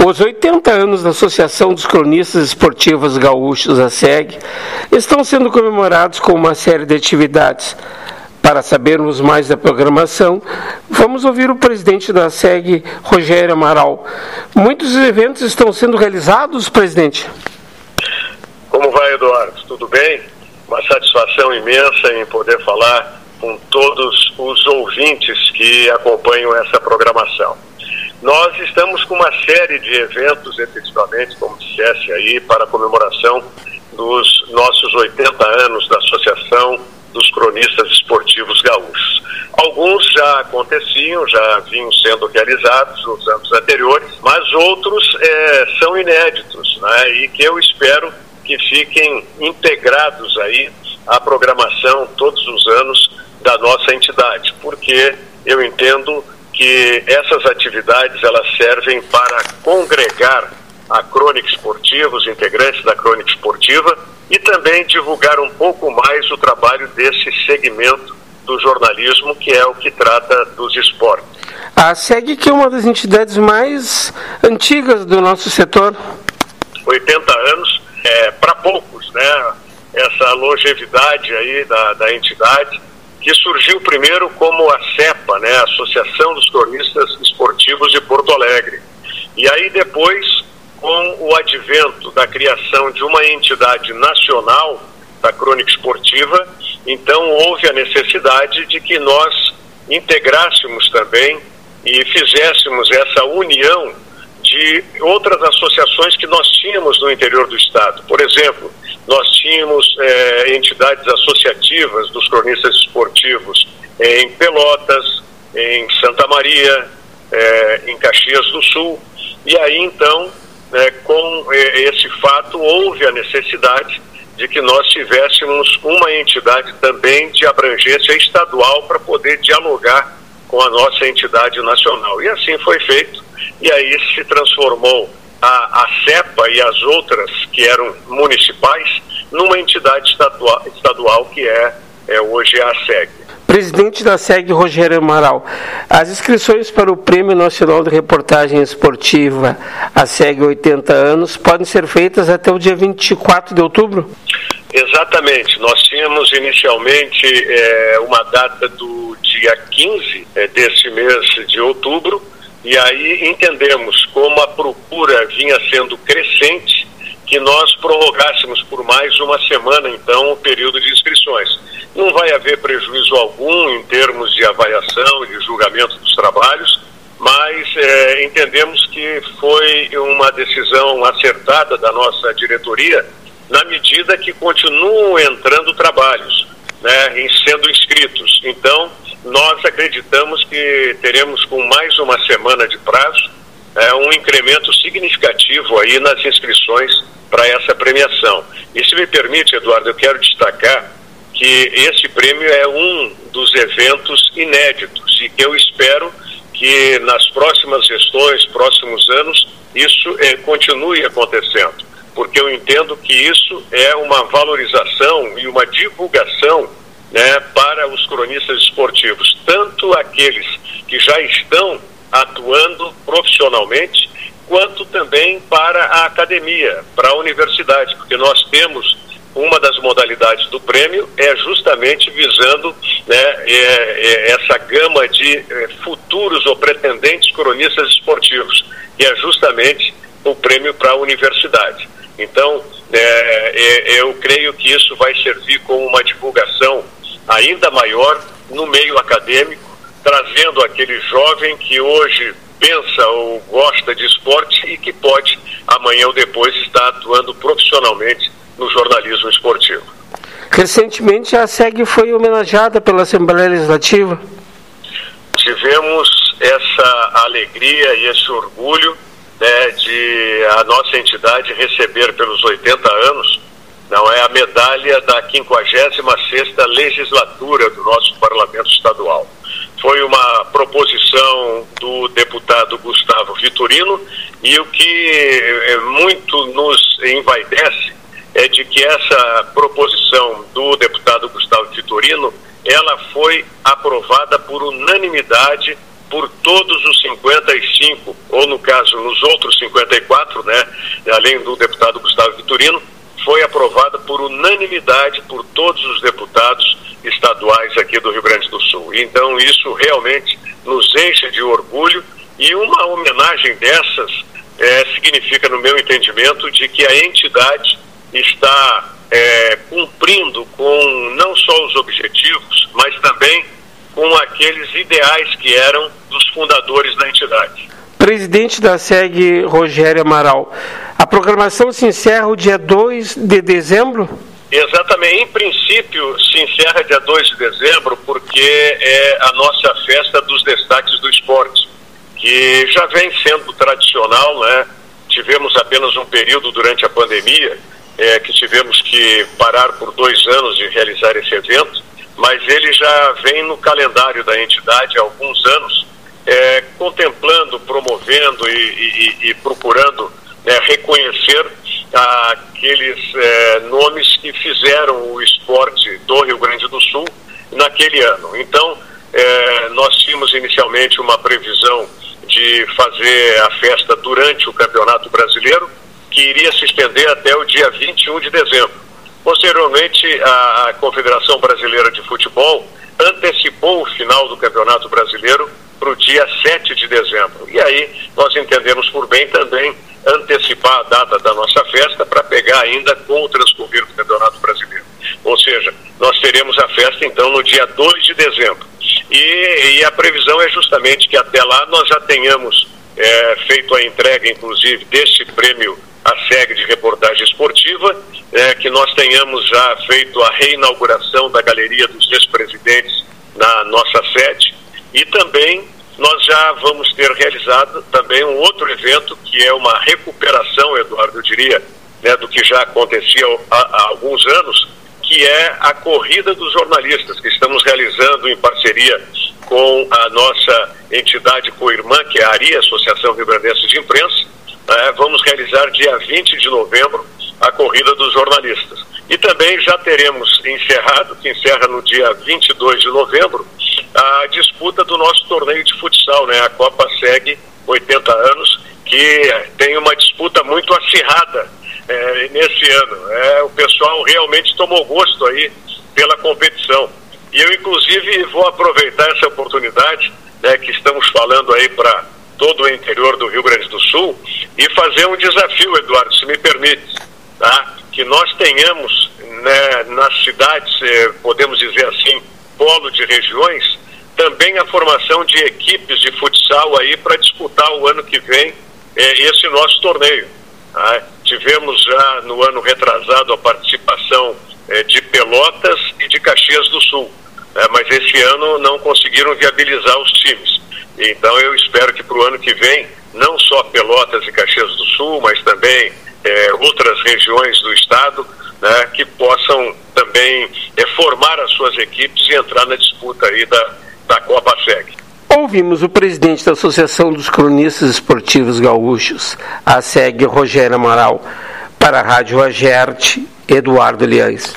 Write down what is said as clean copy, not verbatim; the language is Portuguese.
Os 80 anos da Associação dos Cronistas Esportivos Gaúchos, a SEG, estão sendo comemorados com uma série de atividades. Para sabermos mais da programação, vamos ouvir o presidente da SEG, Rogério Amaral. Muitos eventos estão sendo realizados, presidente? Como vai, Eduardo? Tudo bem? Uma satisfação imensa em poder falar com todos os ouvintes que acompanham essa programação. Nós estamos com uma série de eventos, efetivamente, como dissesse aí, para a comemoração dos nossos 80 anos da Associação dos Cronistas Esportivos Gaúchos. Alguns já aconteciam, já vinham sendo realizados nos anos anteriores, mas outros são inéditos, né? E que eu espero que fiquem integrados aí à programação todos os anos da nossa entidade, porque eu entendo que essas atividades elas servem para congregar a Crônica Esportiva, os integrantes da Crônica Esportiva, e também divulgar um pouco mais o trabalho desse segmento do jornalismo, que é o que trata dos esportes. A SEG, que é uma das entidades mais antigas do nosso setor. 80 anos para poucos, né? Essa longevidade aí da entidade, que surgiu primeiro como a CEPA, né, a Associação dos Cronistas Esportivos de Porto Alegre. E aí depois, com o advento da criação de uma entidade nacional da Crônica Esportiva, então houve a necessidade de que nós integrássemos também e fizéssemos essa união de outras associações que nós tínhamos no interior do estado. Por exemplo, nós tínhamos entidades associativas dos cronistas esportivos em Pelotas, em Santa Maria, em Caxias do Sul. E aí, então, com esse fato, houve a necessidade de que nós tivéssemos uma entidade também de abrangência estadual para poder dialogar com a nossa entidade nacional. E assim foi feito. E aí se transformou a CEPA e as outras que eram municipais numa entidade estadual que é hoje a SEG. Presidente da SEG, Rogério Amaral, as inscrições para o Prêmio Nacional de Reportagem Esportiva, a SEG 80 anos, podem ser feitas até o dia 24 de outubro? Exatamente. Nós tínhamos inicialmente uma data do dia 15 desse mês de outubro, e aí entendemos, como a procura vinha sendo crescente, que nós prorrogássemos por mais uma semana, então, o período de inscrições. Não vai haver prejuízo algum em termos de avaliação, de julgamento dos trabalhos, mas entendemos que foi uma decisão acertada da nossa diretoria, na medida que continuam entrando trabalhos, né, sendo inscritos. Então, nós acreditamos que teremos, com mais uma semana de prazo, um incremento significativo aí nas inscrições para essa premiação. E se me permite, Eduardo, eu quero destacar que esse prêmio é um dos eventos inéditos e que eu espero que nas próximas gestões, próximos anos, isso continue acontecendo, porque eu entendo que isso é uma valorização e uma divulgação, né, para os cronistas esportivos, tanto aqueles que já estão atuando profissionalmente, quanto também para a academia, para a universidade, porque nós temos uma das modalidades do prêmio justamente visando, né, essa gama de futuros ou pretendentes cronistas esportivos, que é justamente o prêmio para a universidade. Então, eu creio que isso vai servir como uma divulgação ainda maior no meio acadêmico, trazendo aquele jovem que hoje pensa ou gosta de esporte e que pode, amanhã ou depois, estar atuando profissionalmente no jornalismo esportivo. Recentemente, a SEG foi homenageada pela Assembleia Legislativa. Tivemos essa alegria e esse orgulho, né, de a nossa entidade receber pelos 80 anos, não é, a medalha da 56ª legislatura do nosso Parlamento Estadual. Foi uma proposição do deputado Gustavo Vitorino, e o que muito nos envaidece é de que essa proposição do deputado Gustavo Vitorino, ela foi aprovada por unanimidade por todos os 55, ou no caso, nos outros 54, né, além do deputado Gustavo Vitorino, foi aprovada por unanimidade por todos os deputados estaduais aqui do Rio Grande do Sul. Então, isso realmente nos enche de orgulho, e uma homenagem dessas significa, no meu entendimento, de que a entidade está cumprindo com não só os objetivos, mas também com aqueles ideais que eram dos fundadores da entidade. Presidente da SEG, Rogério Amaral, a programação se encerra o dia 2 de dezembro? Exatamente, em princípio se encerra dia 2 de dezembro, porque é a nossa festa dos destaques do esporte, que já vem sendo tradicional, né? Tivemos apenas um período durante a pandemia, que tivemos que parar por 2 anos de realizar esse evento, mas ele já vem no calendário da entidade há alguns anos, contemplando, promovendo e procurando reconhecer aqueles nomes que fizeram o esporte do Rio Grande do Sul naquele ano. Então, nós tínhamos inicialmente uma previsão de fazer a festa durante o Campeonato Brasileiro, que iria se estender até o dia 21 de dezembro. Posteriormente, a Confederação Brasileira de Futebol antecipou o final do Campeonato Brasileiro para o dia 7 de dezembro. E aí nós entendemos por bem também antecipar a data da nossa festa para pegar ainda com o transcorrer do Campeonato Brasileiro. Ou seja, nós teremos a festa então no dia 2 de dezembro. E a previsão é justamente que até lá nós já tenhamos feito a entrega, inclusive, deste prêmio a SEG de reportagem esportiva, que nós tenhamos já feito a reinauguração da Galeria dos Ex-Presidentes na nossa sede, e também nós já vamos ter realizado também um outro evento que é uma recuperação, Eduardo, eu diria, do que já acontecia há alguns anos, que é a Corrida dos Jornalistas, que estamos realizando em parceria com a nossa entidade co-irmã, que é a ARI, Associação Rio Grandense de Imprensa. Vamos realizar dia 20 de novembro a Corrida dos Jornalistas. E também já teremos encerrado, que encerra no dia 22 de novembro, a disputa do nosso torneio de futsal, a Copa SEG 80 anos, que tem uma disputa muito acirrada nesse ano. O pessoal realmente tomou gosto aí pela competição. E eu, inclusive, vou aproveitar essa oportunidade, que estamos falando aí para todo o interior do Rio Grande do Sul, e fazer um desafio, Eduardo, se me permite, tá? Que nós tenhamos, nas cidades, podemos dizer assim, polo de regiões, também a formação de equipes de futsal aí para disputar o ano que vem esse nosso torneio. Tá? Tivemos já no ano retrasado a participação de Pelotas e de Caxias do Sul, mas esse ano não conseguiram viabilizar os times. Então eu espero que para o ano que vem, não só Pelotas e Caxias do Sul, mas também outras regiões do estado, que possam também formar as suas equipes e entrar na disputa aí da Copa SEG. Ouvimos o presidente da Associação dos Cronistas Esportivos Gaúchos, a SEG, Rogério Amaral. Para a Rádio Agerte, Eduardo Liães.